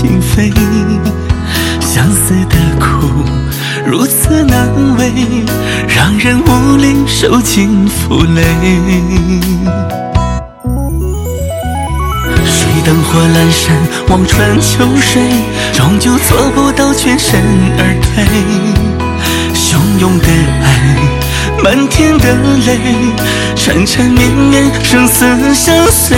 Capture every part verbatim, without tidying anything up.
心扉。相思的苦如此难为，让人无力受尽负累。水灯火阑珊，望穿秋水，终究做不到全身而退。汹涌的爱，漫天的泪，缠缠绵绵，生死相随。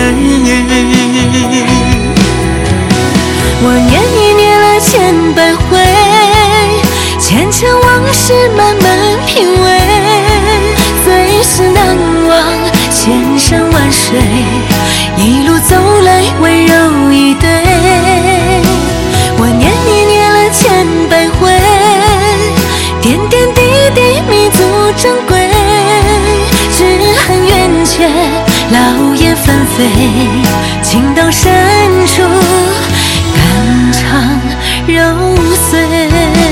我念你念了千百回，前尘往事慢慢品味，最是难忘千山万水，一路走来温柔以对。我念你念了千百回，点点滴滴弥足珍贵，只恨缘浅，老燕纷飞，情到深处肝肠肉碎。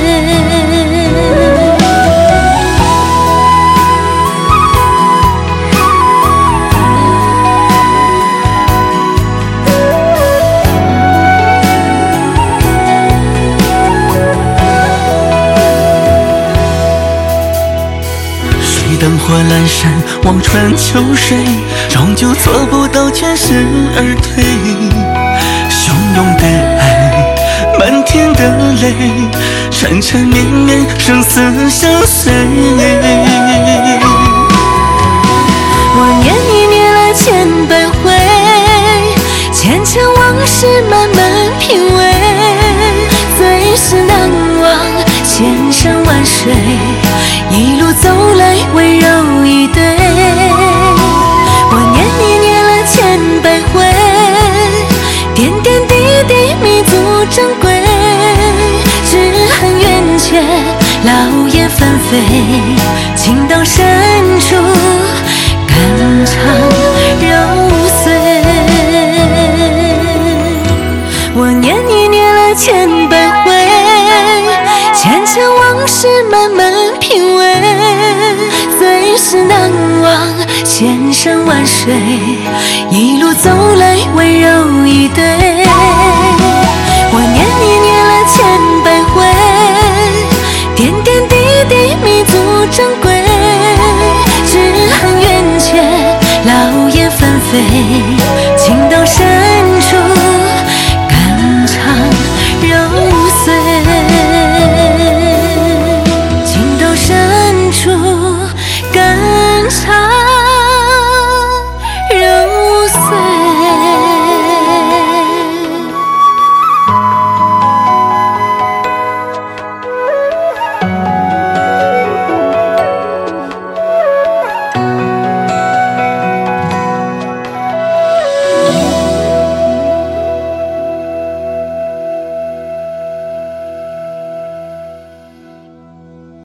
灯火阑珊，望穿秋水，终究做不到全身而退。汹涌的爱，漫天的泪，缠缠绵绵，生死相随。 我念你念了千百回，前尘往事慢慢品味，最是难忘千山万水，一路走来温柔以对。我念你念了千百回，点点滴滴弥足珍贵，只恨缘浅，老燕纷飞，情到深处肝肠肉碎。我念你念了千百回，前尘往事慢慢品味，最是难忘千山万水，一路走来温柔以对。我念你念了千百回，点点滴滴弥足珍贵，只恨缘浅，老燕纷飞，